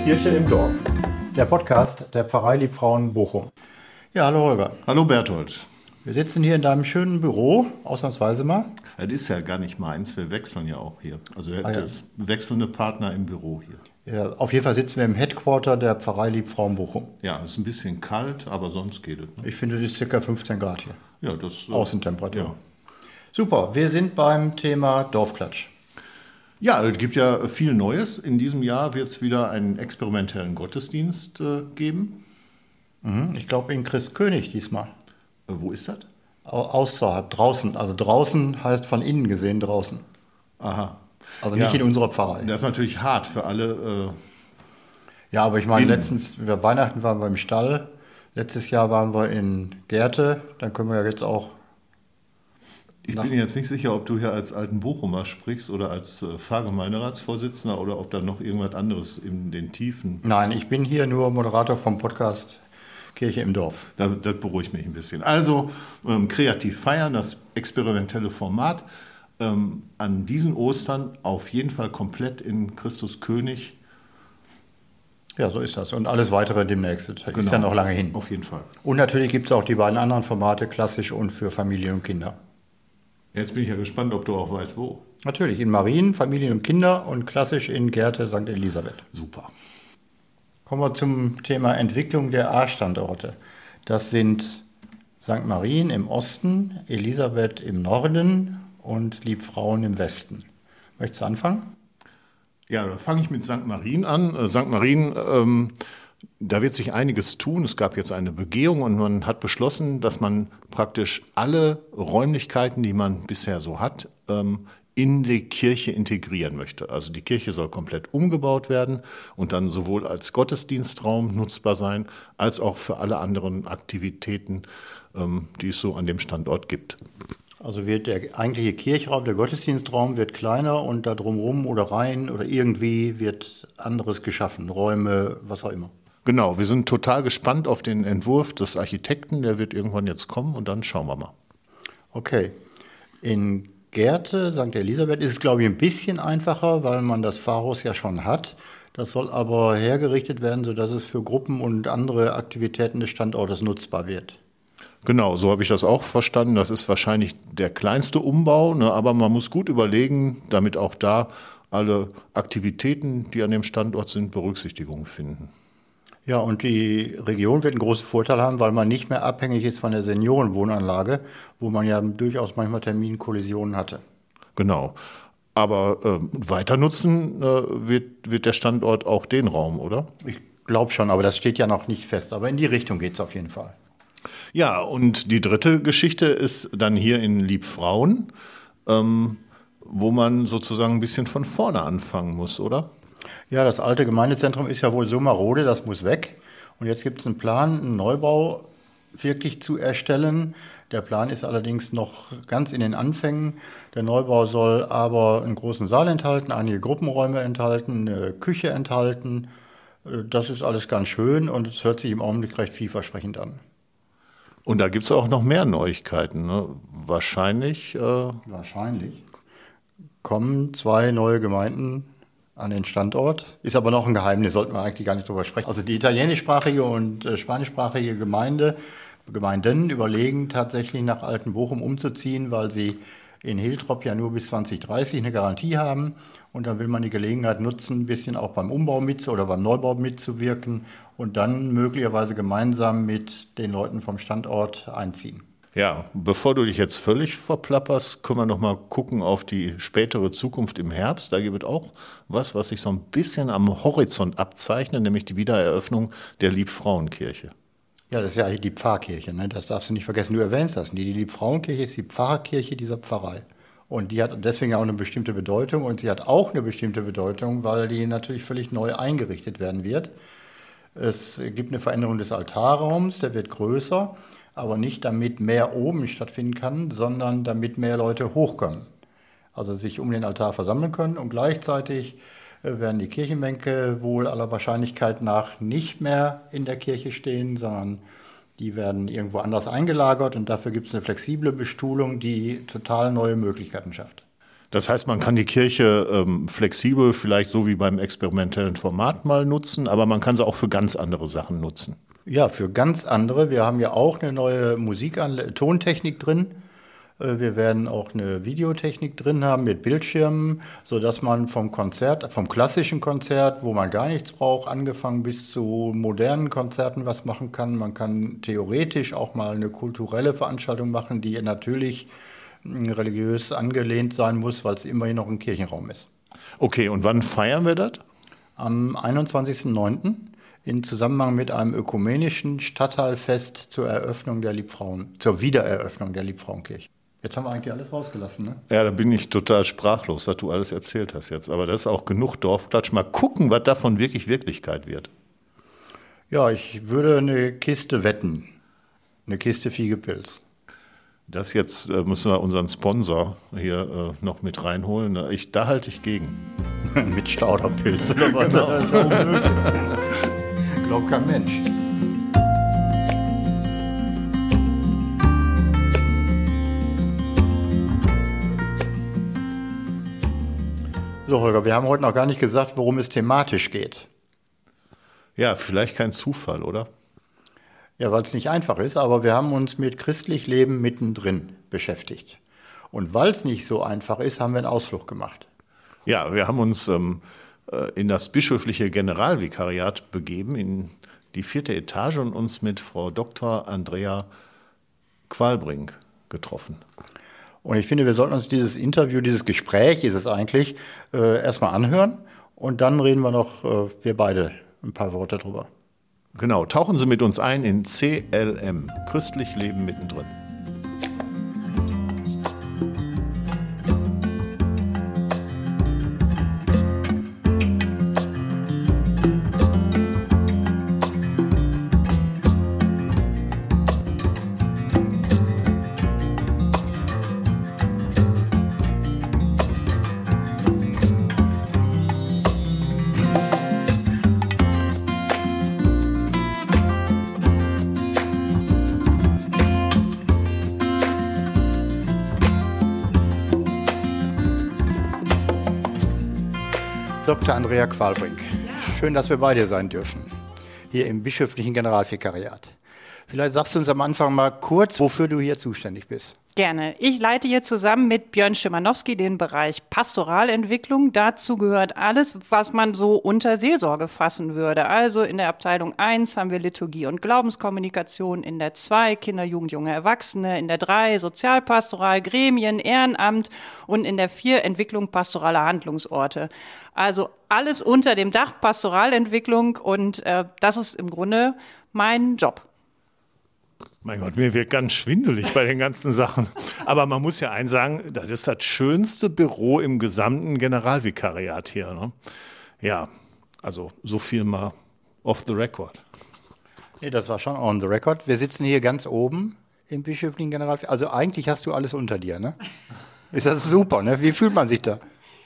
Kirche im Dorf. Der Podcast der Pfarrei Liebfrauen Bochum. Ja, hallo Holger. Hallo Berthold. Wir sitzen hier in deinem schönen Büro, ausnahmsweise mal. Das ist ja gar nicht meins, wir wechseln ja auch hier. Also ja. das wechselnde Partner im Büro hier. Ja, auf jeden Fall sitzen wir im Headquarter der Pfarrei Liebfrauen Bochum. Ja, es ist ein bisschen kalt, aber sonst geht es. Ne? Ich finde, es ist ca. 15 Grad hier. Ja, das Außentemperatur. Ja. Super, wir sind beim Thema Dorfklatsch. Ja, es gibt ja viel Neues. In diesem Jahr wird es wieder einen experimentellen Gottesdienst geben. Ich glaube in Christkönig diesmal. Wo ist das? Außerhalb, draußen. Also draußen heißt von innen gesehen draußen. Aha. Also nicht in unserer Pfarrei. Das ist natürlich hart für alle. Ja, aber ich meine, Weihnachten waren wir im Stall. Letztes Jahr waren wir in Gerte. Dann können wir ja jetzt auch... Ich bin jetzt nicht sicher, ob du hier als alten Bochumer sprichst oder als Pfarrgemeinderatsvorsitzender oder ob da noch irgendwas anderes in den Tiefen... Nein, ich bin hier nur Moderator vom Podcast Kirche im Dorf. Das beruhigt mich ein bisschen. Also kreativ feiern, das experimentelle Format. An diesen Ostern auf jeden Fall komplett in Christus König. Ja, so ist das. Und alles Weitere demnächst. Das ist ja noch lange hin. Auf jeden Fall. Und natürlich gibt es auch die beiden anderen Formate, klassisch und für Familien und Kinder. Jetzt bin ich ja gespannt, ob du auch weißt, wo. Natürlich, in Marien, Familien und Kinder und klassisch in Gerte, St. Elisabeth. Super. Kommen wir zum Thema Entwicklung der A-Standorte. Das sind St. Marien im Osten, Elisabeth im Norden und Liebfrauen im Westen. Möchtest du anfangen? Ja, da fange ich mit St. Marien an. St. Marien, da wird sich einiges tun. Es gab jetzt eine Begehung und man hat beschlossen, dass man praktisch alle Räumlichkeiten, die man bisher so hat, in die Kirche integrieren möchte. Also die Kirche soll komplett umgebaut werden und dann sowohl als Gottesdienstraum nutzbar sein, als auch für alle anderen Aktivitäten, die es so an dem Standort gibt. Also wird der eigentliche Kirchraum, der Gottesdienstraum wird kleiner und da drumherum oder rein oder irgendwie wird anderes geschaffen, Räume, was auch immer. Genau, wir sind total gespannt auf den Entwurf des Architekten, der wird irgendwann jetzt kommen und dann schauen wir mal. Okay, in Gerte, St. Elisabeth, ist es, glaube ich, ein bisschen einfacher, weil man das Pfarrhaus ja schon hat. Das soll aber hergerichtet werden, sodass es für Gruppen und andere Aktivitäten des Standortes nutzbar wird. Genau, so habe ich das auch verstanden. Das ist wahrscheinlich der kleinste Umbau, ne, aber man muss gut überlegen, damit auch da alle Aktivitäten, die an dem Standort sind, Berücksichtigung finden. Ja, und die Region wird einen großen Vorteil haben, weil man nicht mehr abhängig ist von der Seniorenwohnanlage, wo man ja durchaus manchmal Terminkollisionen hatte. Genau. Aber weiter nutzen wird der Standort auch den Raum, oder? Ich glaube schon, aber das steht ja noch nicht fest. Aber in die Richtung geht es auf jeden Fall. Ja, und die dritte Geschichte ist dann hier in Liebfrauen, wo man sozusagen ein bisschen von vorne anfangen muss, oder? Ja, das alte Gemeindezentrum ist ja wohl so marode, das muss weg. Und jetzt gibt es einen Plan, einen Neubau wirklich zu erstellen. Der Plan ist allerdings noch ganz in den Anfängen. Der Neubau soll aber einen großen Saal enthalten, einige Gruppenräume enthalten, eine Küche enthalten. Das ist alles ganz schön und es hört sich im Augenblick recht vielversprechend an. Und da gibt es auch noch mehr Neuigkeiten, ne? Wahrscheinlich kommen 2 neue Gemeinden an den Standort. Ist aber noch ein Geheimnis, sollten wir eigentlich gar nicht drüber sprechen. Also die italienischsprachige und spanischsprachige Gemeinden überlegen tatsächlich nach Altenbochum umzuziehen, weil sie in Hiltrop ja nur bis 2030 eine Garantie haben. Und dann will man die Gelegenheit nutzen, ein bisschen auch beim Umbau oder beim Neubau mitzuwirken und dann möglicherweise gemeinsam mit den Leuten vom Standort einziehen. Ja, bevor du dich jetzt völlig verplapperst, können wir noch mal gucken auf die spätere Zukunft im Herbst. Da gibt es auch was sich so ein bisschen am Horizont abzeichnet, nämlich die Wiedereröffnung der Liebfrauenkirche. Ja, das ist ja die Pfarrkirche, ne? Das darfst du nicht vergessen. Du erwähnst das. Die Liebfrauenkirche ist die Pfarrkirche dieser Pfarrei. Und die hat deswegen auch eine bestimmte Bedeutung. Und sie hat auch eine bestimmte Bedeutung, weil die natürlich völlig neu eingerichtet werden wird. Es gibt eine Veränderung des Altarraums, der wird größer, aber nicht damit mehr oben stattfinden kann, sondern damit mehr Leute hochkommen. Also sich um den Altar versammeln können und gleichzeitig werden die Kirchenbänke wohl aller Wahrscheinlichkeit nach nicht mehr in der Kirche stehen, sondern die werden irgendwo anders eingelagert und dafür gibt es eine flexible Bestuhlung, die total neue Möglichkeiten schafft. Das heißt, man kann die Kirche flexibel, vielleicht so wie beim experimentellen Format mal nutzen, aber man kann sie auch für ganz andere Sachen nutzen. Ja, für ganz andere. Wir haben ja auch eine neue Tontechnik drin. Wir werden auch eine Videotechnik drin haben mit Bildschirmen, sodass man vom klassischen Konzert, wo man gar nichts braucht, angefangen bis zu modernen Konzerten was machen kann. Man kann theoretisch auch mal eine kulturelle Veranstaltung machen, die natürlich religiös angelehnt sein muss, weil es immerhin noch ein Kirchenraum ist. Okay, und wann feiern wir das? Am 21.09. in Zusammenhang mit einem ökumenischen Stadtteilfest zur Wiedereröffnung der Liebfrauenkirche. Jetzt haben wir eigentlich alles rausgelassen, ne? Ja, da bin ich total sprachlos, was du alles erzählt hast jetzt. Aber das ist auch genug Dorfklatsch. Mal gucken, was davon wirklich Wirklichkeit wird. Ja, ich würde eine Kiste wetten. Eine Kiste Fiegepilz. Das jetzt müssen wir unseren Sponsor hier noch mit reinholen. Da halte ich gegen. Mit Stauderpilz oder was? Das ist ja unmöglich. Glaubt kein Mensch. So, Holger, wir haben heute noch gar nicht gesagt, worum es thematisch geht. Ja, vielleicht kein Zufall, oder? Ja, weil es nicht einfach ist, aber wir haben uns mit christlich Leben mittendrin beschäftigt. Und weil es nicht so einfach ist, haben wir einen Ausflug gemacht. Ja, wir haben uns in das bischöfliche Generalvikariat begeben, in die 4. Etage und uns mit Frau Dr. Andrea Qualbrink getroffen. Und ich finde, wir sollten uns dieses Gespräch ist es eigentlich, erstmal anhören und dann reden wir noch, wir beide, ein paar Worte drüber. Genau, tauchen Sie mit uns ein in CLM, Christlich Leben mittendrin. Dr. Andrea Qualbrink, schön, dass wir bei dir sein dürfen, hier im bischöflichen Generalvikariat. Vielleicht sagst du uns am Anfang mal kurz, wofür du hier zuständig bist. Gerne. Ich leite hier zusammen mit Björn Schimanowski den Bereich Pastoralentwicklung. Dazu gehört alles, was man so unter Seelsorge fassen würde. Also in der Abteilung 1 haben wir Liturgie und Glaubenskommunikation, in der 2 Kinder, Jugend, junge Erwachsene, in der 3 Sozialpastoral, Gremien, Ehrenamt und in der 4 Entwicklung pastoraler Handlungsorte. Also alles unter dem Dach Pastoralentwicklung und das ist im Grunde mein Job. Mein Gott, mir wird ganz schwindelig bei den ganzen Sachen. Aber man muss ja eins sagen, das ist das schönste Büro im gesamten Generalvikariat hier. Ne? Ja, also so viel mal off the record. Nee, das war schon on the record. Wir sitzen hier ganz oben im bischöflichen Generalvikariat. Also eigentlich hast du alles unter dir, ne? Ist das super, ne? Wie fühlt man sich da?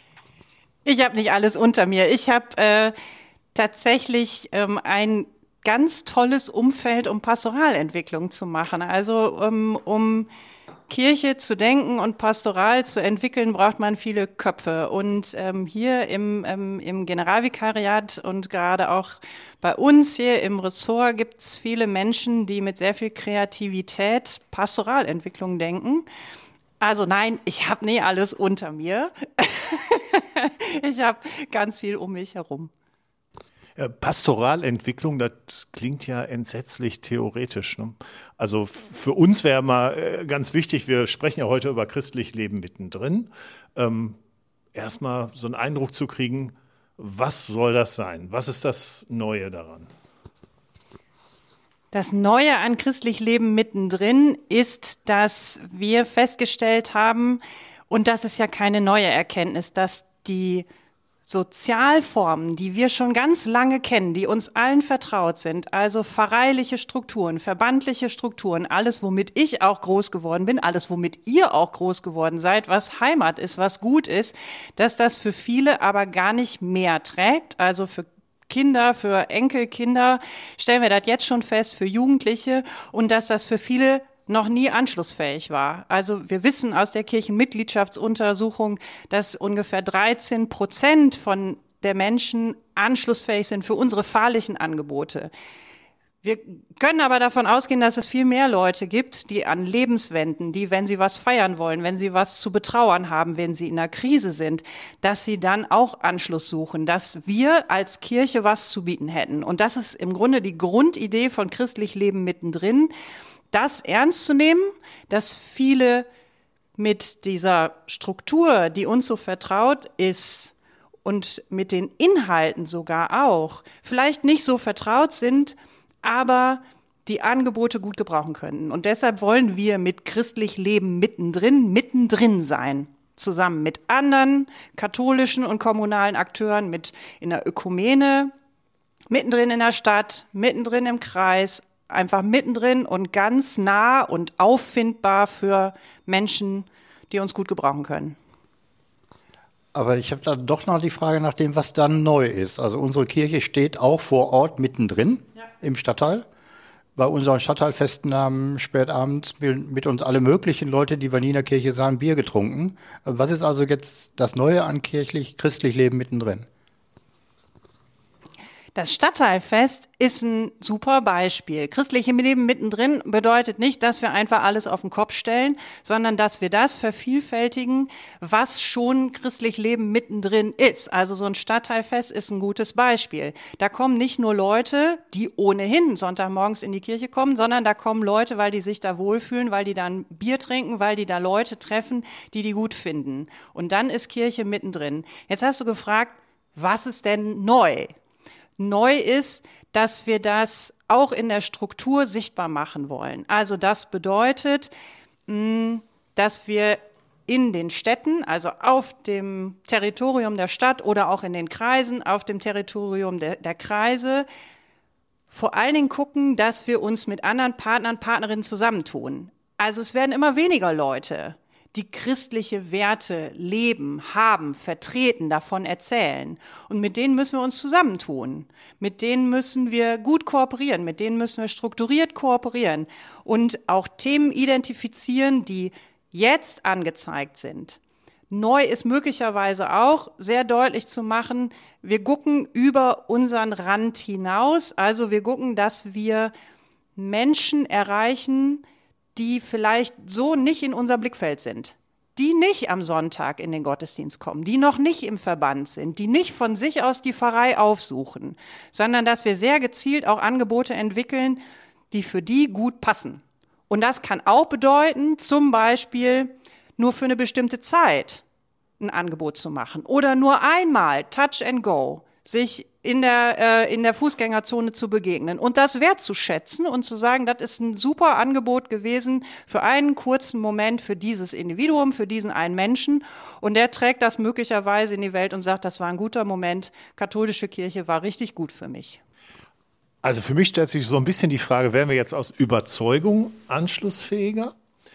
Ich habe nicht alles unter mir. Ich habe tatsächlich ein ganz tolles Umfeld, um Pastoralentwicklung zu machen. Also um Kirche zu denken und Pastoral zu entwickeln, braucht man viele Köpfe. Und hier im Generalvikariat und gerade auch bei uns hier im Ressort gibt es viele Menschen, die mit sehr viel Kreativität Pastoralentwicklung denken. Also nein, ich habe nie alles unter mir. Ich habe ganz viel um mich herum. Pastoralentwicklung, das klingt ja entsetzlich theoretisch. Ne? Also für uns wäre mal ganz wichtig, wir sprechen ja heute über christlich Leben mittendrin, erstmal so einen Eindruck zu kriegen, was soll das sein? Was ist das Neue daran? Das Neue an christlich Leben mittendrin ist, dass wir festgestellt haben, und das ist ja keine neue Erkenntnis, dass die Sozialformen, die wir schon ganz lange kennen, die uns allen vertraut sind, also pfarreiliche Strukturen, verbandliche Strukturen, alles, womit ich auch groß geworden bin, alles, womit ihr auch groß geworden seid, was Heimat ist, was gut ist, dass das für viele aber gar nicht mehr trägt, also für Kinder, für Enkelkinder, stellen wir das jetzt schon fest, für Jugendliche und dass das für viele noch nie anschlussfähig war. Also wir wissen aus der Kirchenmitgliedschaftsuntersuchung, dass ungefähr 13% von der Menschen anschlussfähig sind für unsere pfarrlichen Angebote. Wir können aber davon ausgehen, dass es viel mehr Leute gibt, die an Lebenswenden, die, wenn sie was feiern wollen, wenn sie was zu betrauern haben, wenn sie in einer Krise sind, dass sie dann auch Anschluss suchen, dass wir als Kirche was zu bieten hätten. Und das ist im Grunde die Grundidee von christlich Leben mittendrin, das ernst zu nehmen, dass viele mit dieser Struktur, die uns so vertraut ist und mit den Inhalten sogar auch, vielleicht nicht so vertraut sind, aber die Angebote gut gebrauchen könnten. Und deshalb wollen wir mit christlich Leben mittendrin sein. Zusammen mit anderen katholischen und kommunalen Akteuren, mit in der Ökumene, mittendrin in der Stadt, mittendrin im Kreis, einfach mittendrin und ganz nah und auffindbar für Menschen, die uns gut gebrauchen können. Aber ich habe da doch noch die Frage nach dem, was dann neu ist. Also unsere Kirche steht auch vor Ort mittendrin im Stadtteil. Bei unseren Stadtteilfesten haben spätabends mit uns alle möglichen Leute, die wir nie in der Kirche sahen, Bier getrunken. Was ist also jetzt das Neue an christlich Leben mittendrin? Das Stadtteilfest ist ein super Beispiel. Christliche Leben mittendrin bedeutet nicht, dass wir einfach alles auf den Kopf stellen, sondern dass wir das vervielfältigen, was schon christlich Leben mittendrin ist. Also so ein Stadtteilfest ist ein gutes Beispiel. Da kommen nicht nur Leute, die ohnehin Sonntagmorgens in die Kirche kommen, sondern da kommen Leute, weil die sich da wohlfühlen, weil die dann Bier trinken, weil die da Leute treffen, die gut finden. Und dann ist Kirche mittendrin. Jetzt hast du gefragt, was ist denn neu? Neu ist, dass wir das auch in der Struktur sichtbar machen wollen. Also das bedeutet, dass wir in den Städten, also auf dem Territorium der Stadt oder auch in den Kreisen, auf dem Territorium der Kreise, vor allen Dingen gucken, dass wir uns mit anderen Partnern, Partnerinnen zusammentun. Also es werden immer weniger Leute, die christliche Werte leben, haben, vertreten, davon erzählen. Und mit denen müssen wir uns zusammentun. Mit denen müssen wir gut kooperieren, mit denen müssen wir strukturiert kooperieren und auch Themen identifizieren, die jetzt angezeigt sind. Neu ist möglicherweise auch sehr deutlich zu machen, wir gucken über unseren Rand hinaus, also wir gucken, dass wir Menschen erreichen, die vielleicht so nicht in unser Blickfeld sind, die nicht am Sonntag in den Gottesdienst kommen, die noch nicht im Verband sind, die nicht von sich aus die Pfarrei aufsuchen, sondern dass wir sehr gezielt auch Angebote entwickeln, die für die gut passen. Und das kann auch bedeuten, zum Beispiel nur für eine bestimmte Zeit ein Angebot zu machen oder nur einmal Touch and Go, sich in der Fußgängerzone zu begegnen und das wertzuschätzen und zu sagen, das ist ein super Angebot gewesen für einen kurzen Moment für dieses Individuum, für diesen einen Menschen und der trägt das möglicherweise in die Welt und sagt, das war ein guter Moment, katholische Kirche war richtig gut für mich. Also für mich stellt sich so ein bisschen die Frage, wären wir jetzt aus Überzeugung anschlussfähiger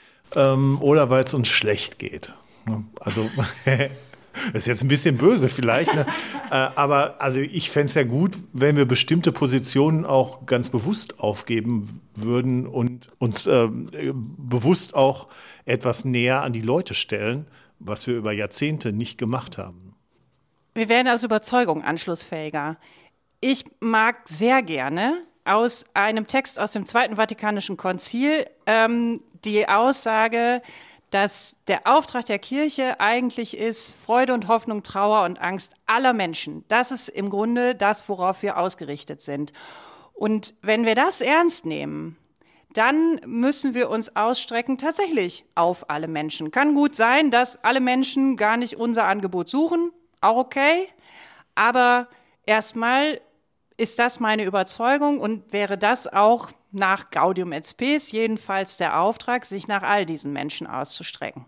oder weil es uns schlecht geht? Also das ist jetzt ein bisschen böse vielleicht, ne? Aber also ich fände es ja gut, wenn wir bestimmte Positionen auch ganz bewusst aufgeben würden und uns bewusst auch etwas näher an die Leute stellen, was wir über Jahrzehnte nicht gemacht haben. Wir werden aus Überzeugung anschlussfähiger. Ich mag sehr gerne aus einem Text aus dem Zweiten Vatikanischen Konzil die Aussage, dass der Auftrag der Kirche eigentlich ist, Freude und Hoffnung, Trauer und Angst aller Menschen. Das ist im Grunde das, worauf wir ausgerichtet sind. Und wenn wir das ernst nehmen, dann müssen wir uns ausstrecken tatsächlich auf alle Menschen. Kann gut sein, dass alle Menschen gar nicht unser Angebot suchen, auch okay, aber erstmal ist das meine Überzeugung und wäre das auch nach Gaudium et Spes jedenfalls der Auftrag, sich nach all diesen Menschen auszustrecken.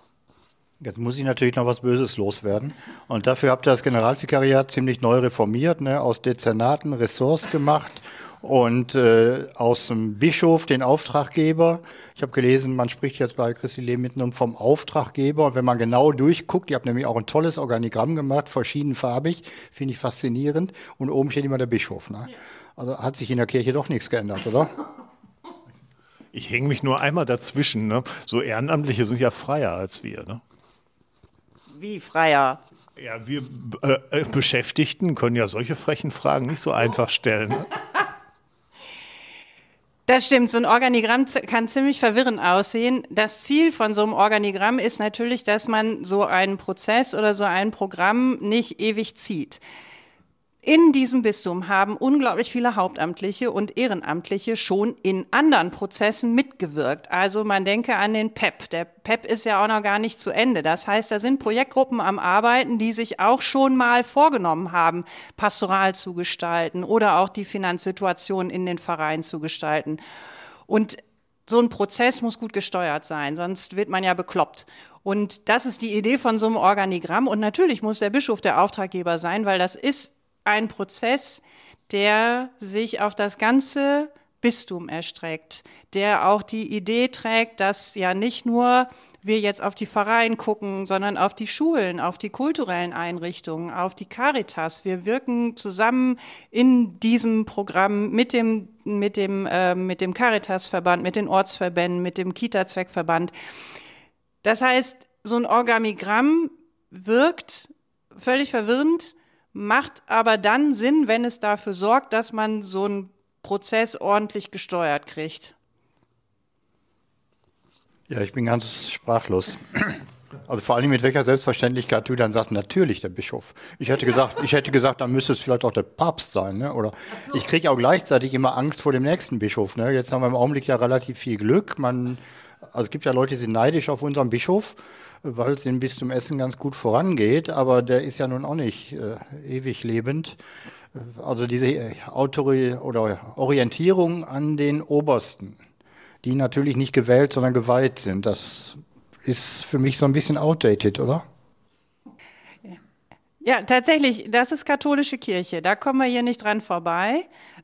Jetzt muss ich natürlich noch was Böses loswerden. Und dafür habt ihr das Generalvikariat ziemlich neu reformiert, ne? Aus Dezernaten Ressorts gemacht und aus dem Bischof den Auftraggeber. Ich habe gelesen, man spricht jetzt bei Christi Leben miteinander vom Auftraggeber. Und wenn man genau durchguckt, ihr habt nämlich auch ein tolles Organigramm gemacht, verschiedenfarbig, finde ich faszinierend. Und oben steht immer der Bischof. Ne? Also hat sich in der Kirche doch nichts geändert, oder? Ich hänge mich nur einmal dazwischen. Ne? So Ehrenamtliche sind ja freier als wir. Ne? Wie freier? Ja, wir Beschäftigten können ja solche frechen Fragen nicht so einfach stellen. Ne? Das stimmt, so ein Organigramm kann ziemlich verwirrend aussehen. Das Ziel von so einem Organigramm ist natürlich, dass man so einen Prozess oder so ein Programm nicht ewig zieht. In diesem Bistum haben unglaublich viele Hauptamtliche und Ehrenamtliche schon in anderen Prozessen mitgewirkt. Also man denke an den PEP. Der PEP ist ja auch noch gar nicht zu Ende. Das heißt, da sind Projektgruppen am Arbeiten, die sich auch schon mal vorgenommen haben, pastoral zu gestalten oder auch die Finanzsituation in den Vereinen zu gestalten. Und so ein Prozess muss gut gesteuert sein, sonst wird man ja bekloppt. Und das ist die Idee von so einem Organigramm. Und natürlich muss der Bischof der Auftraggeber sein, weil das ist ein Prozess, der sich auf das ganze Bistum erstreckt, der auch die Idee trägt, dass ja nicht nur wir jetzt auf die Pfarreien gucken, sondern auf die Schulen, auf die kulturellen Einrichtungen, auf die Caritas. Wir wirken zusammen in diesem Programm mit dem Caritasverband, mit den Ortsverbänden, mit dem Kita-Zweckverband. Das heißt, so ein Organigramm wirkt völlig verwirrend, macht aber dann Sinn, wenn es dafür sorgt, dass man so einen Prozess ordentlich gesteuert kriegt. Ja, ich bin ganz sprachlos. Also vor allem mit welcher Selbstverständlichkeit du dann sagst, natürlich der Bischof. Ich hätte gesagt, dann müsste es vielleicht auch der Papst sein. Ne? Oder ich kriege auch gleichzeitig immer Angst vor dem nächsten Bischof. Ne? Jetzt haben wir im Augenblick ja relativ viel Glück. Also es gibt ja Leute, die sind neidisch auf unseren Bischof, weil es im Bistum Essen ganz gut vorangeht, aber der ist ja nun auch nicht ewig lebend. Also diese Orientierung an den Obersten, die natürlich nicht gewählt, sondern geweiht sind, das ist für mich so ein bisschen outdated, oder? Ja, tatsächlich, das ist katholische Kirche, da kommen wir hier nicht dran vorbei.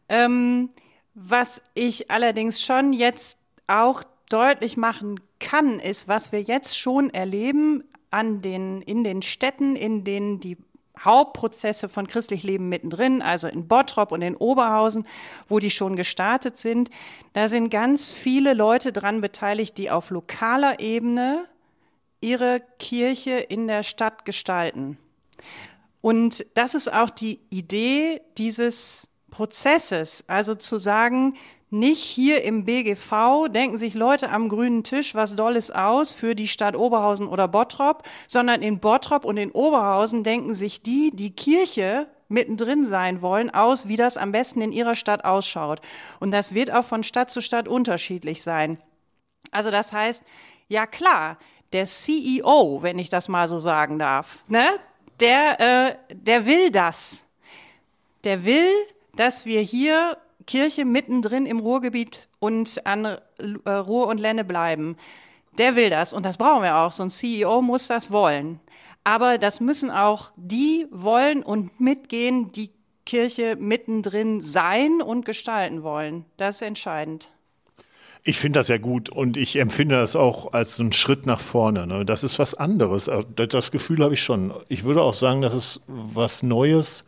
Was ich allerdings schon jetzt auch deutlich machen kann, ist, was wir jetzt schon erleben in den Städten, in denen die Hauptprozesse von christlich Leben mittendrin, also in Bottrop und in Oberhausen, wo die schon gestartet sind. Da sind ganz viele Leute dran beteiligt, die auf lokaler Ebene ihre Kirche in der Stadt gestalten. Und das ist auch die Idee dieses Prozesses, also zu sagen, nicht hier im BGV denken sich Leute am grünen Tisch was Dolles aus für die Stadt Oberhausen oder Bottrop, sondern in Bottrop und in Oberhausen denken sich die Kirche mittendrin sein wollen, aus, wie das am besten in ihrer Stadt ausschaut. Und das wird auch von Stadt zu Stadt unterschiedlich sein. Also das heißt, ja klar, der CEO, wenn ich das mal so sagen darf, ne, der will das. Der will, dass wir hier Kirche mittendrin im Ruhrgebiet und an Ruhr und Lenne bleiben. Der will das und das brauchen wir auch. So ein CEO muss das wollen. Aber das müssen auch die wollen und mitgehen, die Kirche mittendrin sein und gestalten wollen. Das ist entscheidend. Ich finde das ja gut und ich empfinde das auch als so einen Schritt nach vorne. Ne? Das ist was anderes. Das Gefühl habe ich schon. Ich würde auch sagen, das ist was Neues,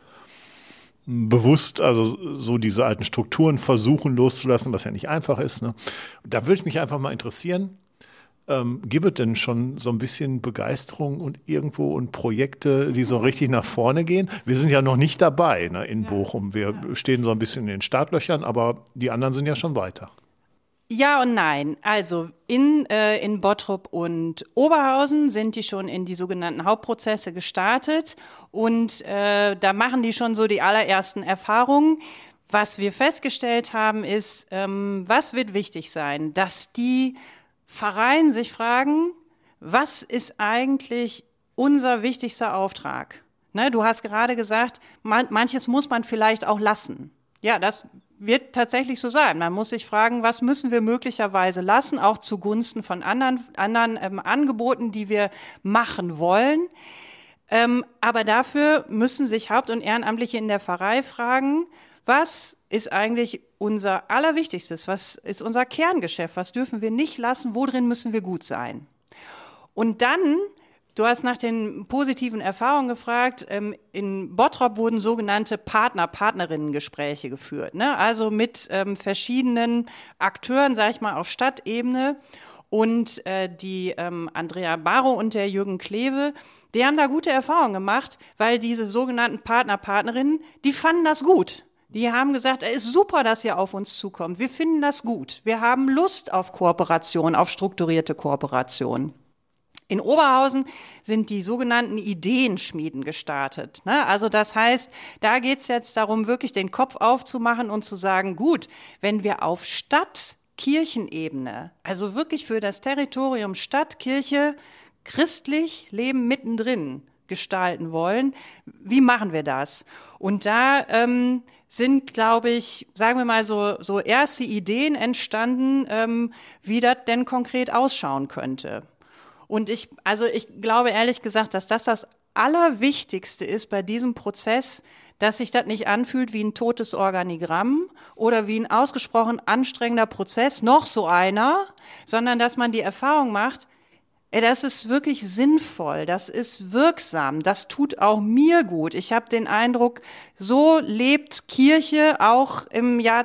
bewusst, also so diese alten Strukturen versuchen loszulassen, was ja nicht einfach ist. Ne? Da würde ich mich einfach mal interessieren, gibt es denn schon so ein bisschen Begeisterung und Projekte, die so richtig nach vorne gehen? Wir sind ja noch nicht dabei, ne, in Bochum. Wir stehen so ein bisschen in den Startlöchern, aber die anderen sind ja schon weiter. Ja und nein. Also in Bottrop und Oberhausen sind die schon in die sogenannten Hauptprozesse gestartet und da machen die schon so die allerersten Erfahrungen. Was wir festgestellt haben ist, was wird wichtig sein, dass die Pfarreien sich fragen, was ist eigentlich unser wichtigster Auftrag? Ne, du hast gerade gesagt, manches muss man vielleicht auch lassen. Ja, das wird tatsächlich so sein. Man muss sich fragen, was müssen wir möglicherweise lassen, auch zugunsten von anderen Angeboten, die wir machen wollen. Aber dafür müssen sich Haupt- und Ehrenamtliche in der Pfarrei fragen, was ist eigentlich unser Allerwichtigstes? Was ist unser Kerngeschäft? Was dürfen wir nicht lassen? Worin müssen wir gut sein? Und dann Du hast nach den positiven Erfahrungen gefragt. In Bottrop wurden sogenannte Partner-Partnerinnen-Gespräche geführt, ne? Also mit verschiedenen Akteuren, sag ich mal, auf Stadtebene. Und die Andrea Barrow und der Jürgen Kleve, die haben da gute Erfahrungen gemacht, weil diese sogenannten Partner-Partnerinnen, die fanden das gut. Die haben gesagt, es ist super, dass ihr auf uns zukommt. Wir finden das gut. Wir haben Lust auf Kooperation, auf strukturierte Kooperation. In Oberhausen sind die sogenannten Ideenschmieden gestartet, ne? Also das heißt, da geht's jetzt darum, wirklich den Kopf aufzumachen und zu sagen, gut, wenn wir auf Stadt-Kirchenebene, also wirklich für das Territorium Stadt, Kirche, christlich Leben mittendrin gestalten wollen, wie machen wir das? Und da sind, glaube ich, sagen wir mal so erste Ideen entstanden, wie das denn konkret ausschauen könnte. Und ich glaube ehrlich gesagt, dass das Allerwichtigste ist bei diesem Prozess, dass sich das nicht anfühlt wie ein totes Organigramm oder wie ein ausgesprochen anstrengender Prozess, noch so einer, sondern dass man die Erfahrung macht, das ist wirklich sinnvoll, das ist wirksam, das tut auch mir gut. Ich habe den Eindruck, so lebt Kirche auch im Jahr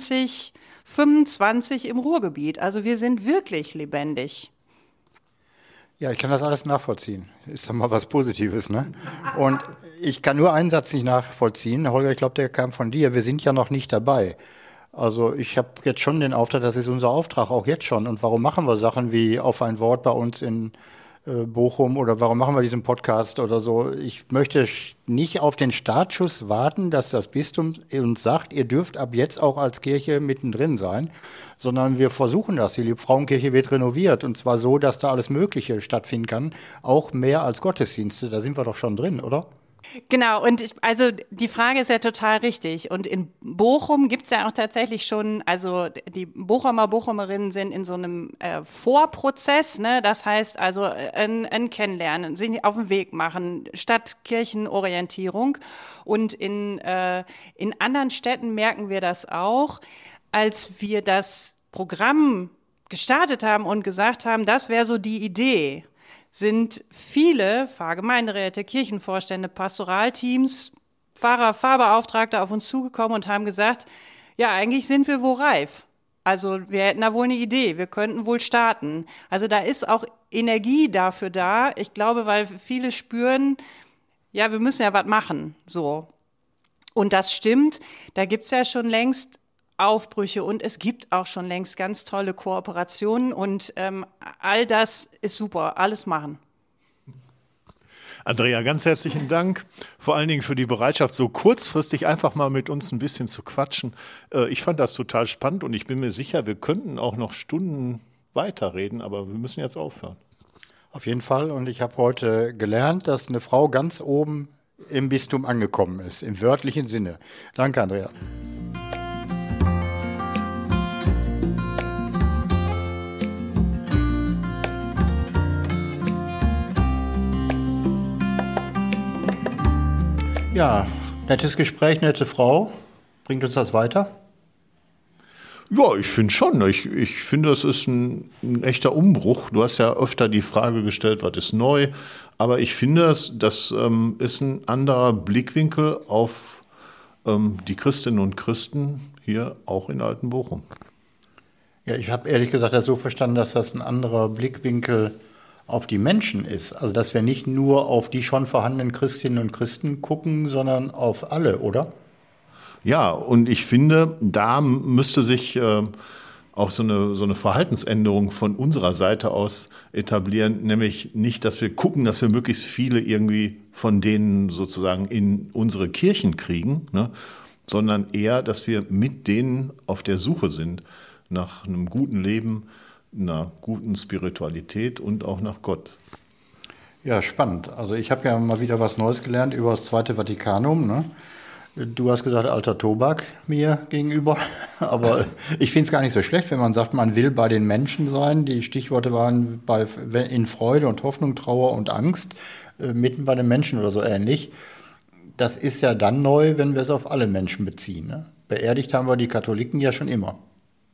2025 im Ruhrgebiet. Also wir sind wirklich lebendig. Ja, ich kann das alles nachvollziehen. Ist doch mal was Positives, ne? Und ich kann nur einen Satz nicht nachvollziehen. Holger, ich glaube, der kam von dir. Wir sind ja noch nicht dabei. Also ich habe jetzt schon den Auftrag, das ist unser Auftrag, auch jetzt schon. Und warum machen wir Sachen wie auf ein Wort bei uns in Bochum oder warum machen wir diesen Podcast oder so? Ich möchte nicht auf den Startschuss warten, dass das Bistum uns sagt, ihr dürft ab jetzt auch als Kirche mittendrin sein, sondern wir versuchen das. Die Liebfrauenkirche wird renoviert und zwar so, dass da alles Mögliche stattfinden kann, auch mehr als Gottesdienste. Da sind wir doch schon drin, oder? Genau, und also die Frage ist ja total richtig. Und in Bochum gibt's ja auch tatsächlich schon, also die Bochumerinnen sind in so einem Vorprozess, ne? Das heißt also ein Kennenlernen, sich auf den Weg machen, Stadtkirchenorientierung. Und in anderen Städten merken wir das auch, als wir das Programm gestartet haben und gesagt haben, das wäre so die Idee, sind viele Pfarrgemeinderäte, Kirchenvorstände, Pastoralteams, Pfarrer, Pfarrbeauftragte auf uns zugekommen und haben gesagt, ja, eigentlich sind wir wohl reif. Also wir hätten da wohl eine Idee, wir könnten wohl starten. Also da ist auch Energie dafür da. Ich glaube, weil viele spüren, ja, wir müssen ja was machen, so. Und das stimmt, da gibt's ja schon längst Aufbrüche und es gibt auch schon längst ganz tolle Kooperationen und all das ist super, alles machen. Andrea, ganz herzlichen Dank, vor allen Dingen für die Bereitschaft, so kurzfristig einfach mal mit uns ein bisschen zu quatschen. Ich fand das total spannend und ich bin mir sicher, wir könnten auch noch Stunden weiterreden, aber wir müssen jetzt aufhören. Auf jeden Fall und ich habe heute gelernt, dass eine Frau ganz oben im Bistum angekommen ist, im wörtlichen Sinne. Danke, Andrea. Ja, nettes Gespräch, nette Frau. Bringt uns das weiter? Ja, ich finde schon. Ich finde, das ist ein echter Umbruch. Du hast ja öfter die Frage gestellt, was ist neu? Aber ich finde, das ist ein anderer Blickwinkel auf die Christinnen und Christen hier auch in Altenbochum. Ja, ich habe ehrlich gesagt das so verstanden, dass das ein anderer Blickwinkel auf die Menschen ist. Also dass wir nicht nur auf die schon vorhandenen Christinnen und Christen gucken, sondern auf alle, oder? Ja, und ich finde, da müsste sich auch so eine Verhaltensänderung von unserer Seite aus etablieren, nämlich nicht, dass wir gucken, dass wir möglichst viele irgendwie von denen sozusagen in unsere Kirchen kriegen, ne, sondern eher, dass wir mit denen auf der Suche sind nach einem guten Leben, einer guten Spiritualität und auch nach Gott. Ja, spannend. Also ich habe ja mal wieder was Neues gelernt über das Zweite Vatikanum, ne? Du hast gesagt, alter Tobak mir gegenüber, aber ich finde es gar nicht so schlecht, wenn man sagt, man will bei den Menschen sein. Die Stichworte waren in Freude und Hoffnung, Trauer und Angst, mitten bei den Menschen oder so ähnlich. Das ist ja dann neu, wenn wir es auf alle Menschen beziehen, ne? Beerdigt haben wir die Katholiken ja schon immer.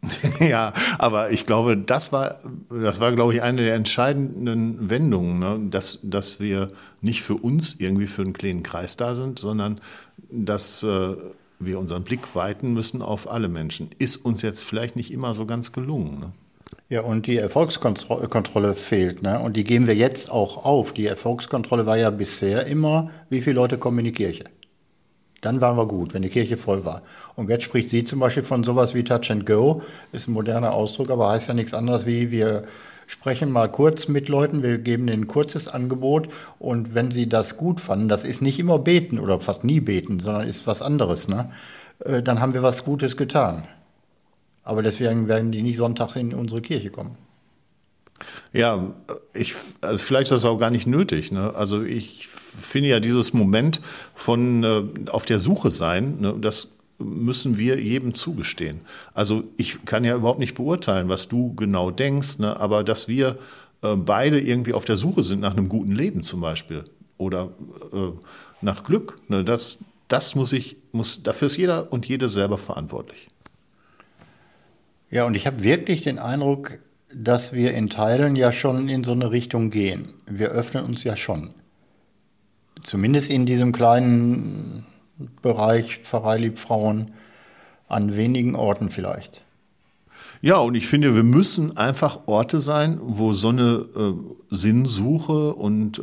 Ja, aber ich glaube, das war, glaube ich, eine der entscheidenden Wendungen, ne? Dass wir nicht für uns irgendwie für einen kleinen Kreis da sind, sondern dass wir unseren Blick weiten müssen auf alle Menschen. Ist uns jetzt vielleicht nicht immer so ganz gelungen. Ne? Ja, und die Erfolgskontrolle fehlt, ne? Und die geben wir jetzt auch auf. Die Erfolgskontrolle war ja bisher immer, wie viele Leute kommen in die Kirche. Dann waren wir gut, wenn die Kirche voll war. Und jetzt spricht sie zum Beispiel von sowas wie Touch and Go. Ist ein moderner Ausdruck, aber heißt ja nichts anderes wie, wir sprechen mal kurz mit Leuten, wir geben ihnen ein kurzes Angebot. Und wenn sie das gut fanden, das ist nicht immer beten oder fast nie beten, sondern ist was anderes, ne? Dann haben wir was Gutes getan. Aber deswegen werden die nicht sonntags in unsere Kirche kommen. Ja, also vielleicht ist das auch gar nicht nötig. Ne? Also ich finde ja dieses Moment von auf der Suche sein, ne, das müssen wir jedem zugestehen. Also ich kann ja überhaupt nicht beurteilen, was du genau denkst, ne, aber dass wir beide irgendwie auf der Suche sind nach einem guten Leben zum Beispiel oder nach Glück, ne, das dafür ist jeder und jede selber verantwortlich. Ja, und ich habe wirklich den Eindruck, dass wir in Teilen ja schon in so eine Richtung gehen. Wir öffnen uns ja schon. Zumindest in diesem kleinen Bereich Pfarrei Liebfrauen an wenigen Orten vielleicht. Ja, und ich finde, wir müssen einfach Orte sein, wo so eine Sinnsuche und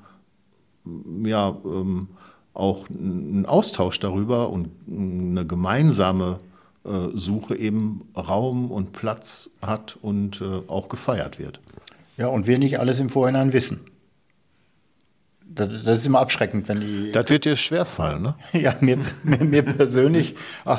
auch ein Austausch darüber und eine gemeinsame Suche eben Raum und Platz hat und auch gefeiert wird. Ja, und wir nicht alles im Vorhinein wissen. Das ist immer abschreckend, wenn die... Das wird dir schwerfallen, ne? Ja, mir persönlich,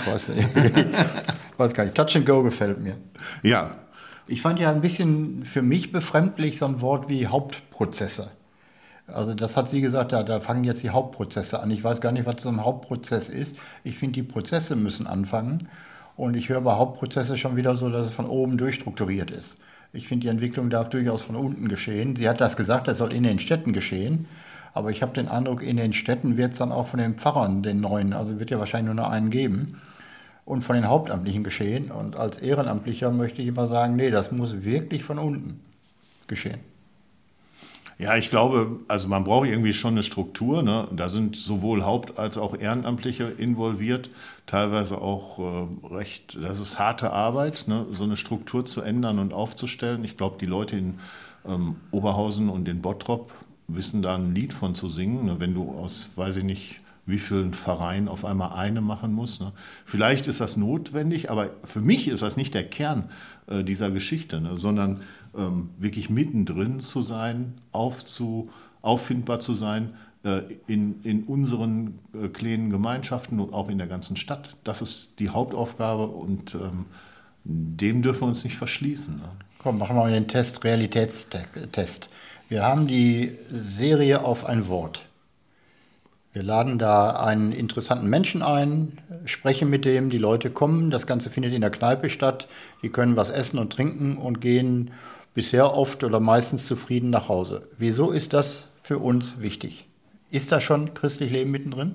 weiß gar nicht, Touch and Go gefällt mir. Ja. Ich fand ja ein bisschen für mich befremdlich so ein Wort wie Hauptprozesse. Also das hat sie gesagt, da fangen jetzt die Hauptprozesse an. Ich weiß gar nicht, was so ein Hauptprozess ist. Ich finde, die Prozesse müssen anfangen. Und ich höre bei Hauptprozesse schon wieder so, dass es von oben durchstrukturiert ist. Ich finde, die Entwicklung darf durchaus von unten geschehen. Sie hat das gesagt, das soll in den Städten geschehen. Aber ich habe den Eindruck, in den Städten wird es dann auch von den Pfarrern, den neuen, also wird ja wahrscheinlich nur noch einen geben, und von den Hauptamtlichen geschehen. Und als Ehrenamtlicher möchte ich immer sagen, nee, das muss wirklich von unten geschehen. Ja, ich glaube, also man braucht irgendwie schon eine Struktur. Ne? Da sind sowohl Haupt- als auch Ehrenamtliche involviert, teilweise auch das ist harte Arbeit, ne? So eine Struktur zu ändern und aufzustellen. Ich glaube, die Leute in Oberhausen und in Bottrop wissen da ein Lied von zu singen, ne? Wenn du aus, weiß ich nicht, wie vielen Pfarreien auf einmal eine machen musst. Ne? Vielleicht ist das notwendig, aber für mich ist das nicht der Kern dieser Geschichte, ne? Sondern wirklich mittendrin zu sein, auffindbar zu sein in unseren kleinen Gemeinschaften und auch in der ganzen Stadt. Das ist die Hauptaufgabe und dem dürfen wir uns nicht verschließen. Ne? Komm, machen wir mal den Realitätstest. Wir haben die Serie auf ein Wort. Wir laden da einen interessanten Menschen ein, sprechen mit dem, die Leute kommen, das Ganze findet in der Kneipe statt, die können was essen und trinken und gehen bisher oft oder meistens zufrieden nach Hause. Wieso ist das für uns wichtig? Ist da schon christlich Leben mittendrin?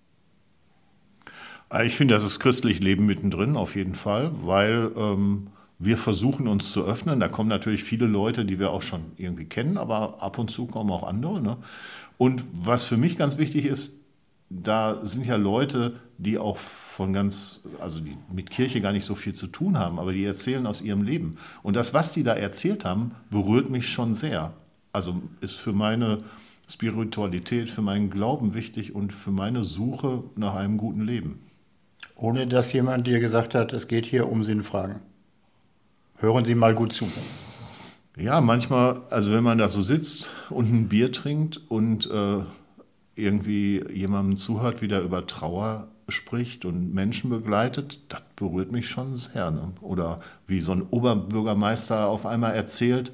Ich finde, das ist christlich Leben mittendrin, auf jeden Fall, weil wir versuchen uns zu öffnen. Da kommen natürlich viele Leute, die wir auch schon irgendwie kennen, aber ab und zu kommen auch andere. Ne? Und was für mich ganz wichtig ist, da sind ja Leute, die auch die mit Kirche gar nicht so viel zu tun haben, aber die erzählen aus ihrem Leben. Und das, was die da erzählt haben, berührt mich schon sehr. Also ist für meine Spiritualität, für meinen Glauben wichtig und für meine Suche nach einem guten Leben. Ohne dass jemand dir gesagt hat, es geht hier um Sinnfragen. Hören Sie mal gut zu. Ja, manchmal, also wenn man da so sitzt und ein Bier trinkt und irgendwie jemandem zuhört, wie der über Trauer spricht und Menschen begleitet, das berührt mich schon sehr. Ne? Oder wie so ein Oberbürgermeister auf einmal erzählt,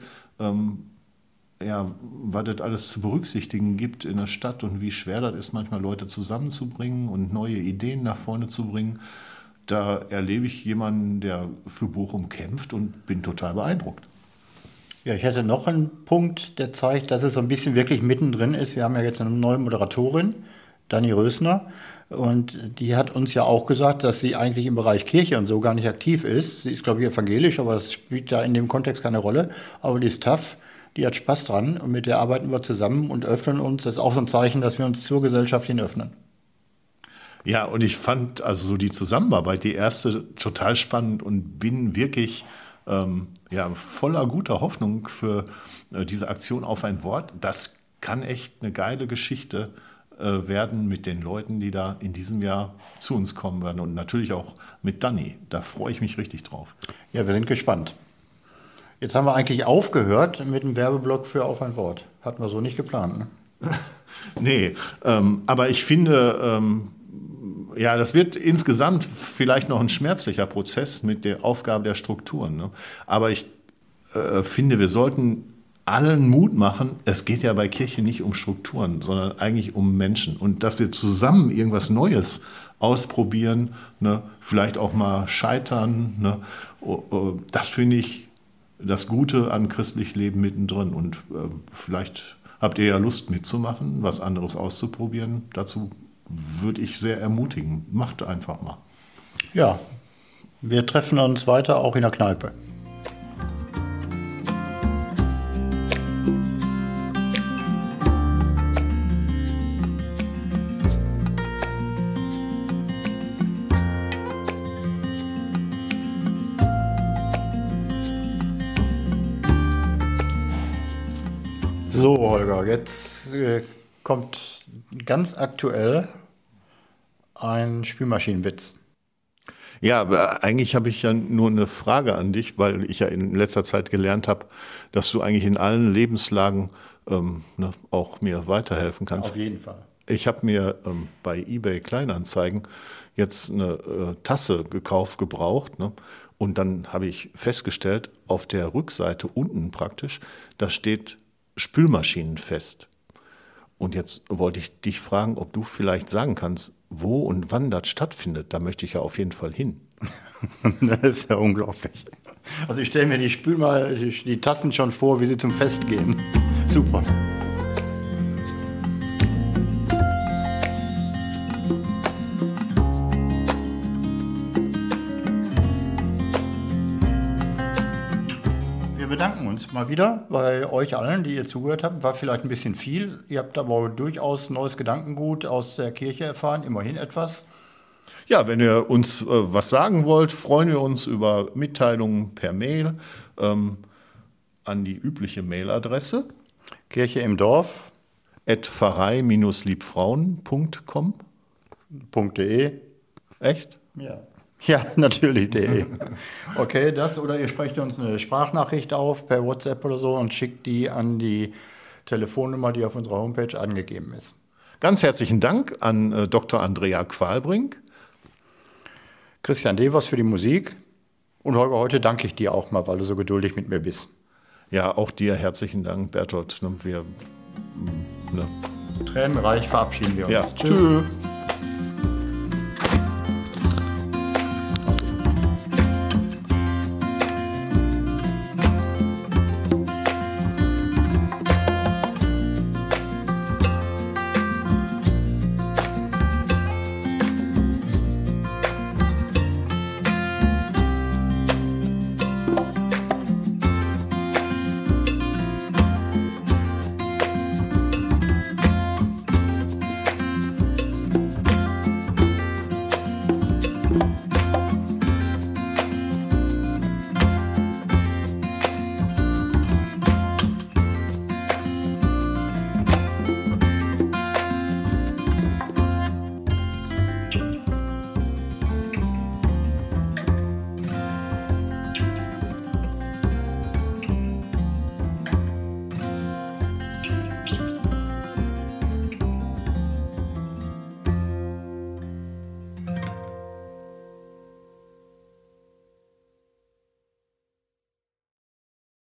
was das alles zu berücksichtigen gibt in der Stadt und wie schwer das ist, manchmal Leute zusammenzubringen und neue Ideen nach vorne zu bringen. Da erlebe ich jemanden, der für Bochum kämpft und bin total beeindruckt. Ja, ich hätte noch einen Punkt, der zeigt, dass es so ein bisschen wirklich mittendrin ist. Wir haben ja jetzt eine neue Moderatorin, Dani Rösner. Und die hat uns ja auch gesagt, dass sie eigentlich im Bereich Kirche und so gar nicht aktiv ist. Sie ist, glaube ich, evangelisch, aber das spielt da in dem Kontext keine Rolle. Aber die ist tough, die hat Spaß dran und mit der arbeiten wir zusammen und öffnen uns. Das ist auch so ein Zeichen, dass wir uns zur Gesellschaft hin öffnen. Ja, und ich fand also so die Zusammenarbeit, die erste, total spannend und bin wirklich voller guter Hoffnung für diese Aktion auf ein Wort. Das kann echt eine geile Geschichte werden mit den Leuten, die da in diesem Jahr zu uns kommen werden und natürlich auch mit Dani. Da freue ich mich richtig drauf. Ja, wir sind gespannt. Jetzt haben wir eigentlich aufgehört mit dem Werbeblock für Auf ein Wort. Hatten wir so nicht geplant, ne? Nee, aber ich finde, das wird insgesamt vielleicht noch ein schmerzlicher Prozess mit der Aufgabe der Strukturen. Ne? Aber ich finde, wir sollten allen Mut machen, es geht ja bei Kirche nicht um Strukturen, sondern eigentlich um Menschen. Und dass wir zusammen irgendwas Neues ausprobieren, ne? Vielleicht auch mal scheitern, ne? Das finde ich das Gute an christlich Leben mittendrin. Und vielleicht habt ihr ja Lust mitzumachen, was anderes auszuprobieren. Dazu würde ich sehr ermutigen. Macht einfach mal. Ja, wir treffen uns weiter auch in der Kneipe. So, Holger, jetzt kommt ganz aktuell ein Spülmaschinenwitz. Ja, aber eigentlich habe ich ja nur eine Frage an dich, weil ich ja in letzter Zeit gelernt habe, dass du eigentlich in allen Lebenslagen auch mir weiterhelfen kannst. Auf jeden Fall. Ich habe mir bei eBay Kleinanzeigen jetzt eine Tasse gekauft, gebraucht, ne? Und dann habe ich festgestellt, auf der Rückseite unten praktisch, da steht Spülmaschinenfest. Und jetzt wollte ich dich fragen, ob du vielleicht sagen kannst, wo und wann das stattfindet. Da möchte ich ja auf jeden Fall hin. Das ist ja unglaublich. Also ich stelle mir die Tassen schon vor, wie sie zum Fest gehen. Super. Wir bedanken uns mal wieder bei euch allen, die ihr zugehört habt. War vielleicht ein bisschen viel. Ihr habt aber durchaus neues Gedankengut aus der Kirche erfahren, immerhin etwas. Ja, wenn ihr uns was sagen wollt, freuen wir uns über Mitteilungen per Mail an die übliche Mailadresse Kirche im Dorf @pfarrei-liebfrauen.com. .de. Echt? Ja. Ja, natürlich, .de. Okay, das oder ihr sprecht uns eine Sprachnachricht auf per WhatsApp oder so und schickt die an die Telefonnummer, die auf unserer Homepage angegeben ist. Ganz herzlichen Dank an Dr. Andrea Qualbrink. Christian Devers für die Musik. Und Holger, heute danke ich dir auch mal, weil du so geduldig mit mir bist. Ja, auch dir herzlichen Dank, Bertolt. Wir Tränenreich verabschieden wir uns. Ja, Tschüss.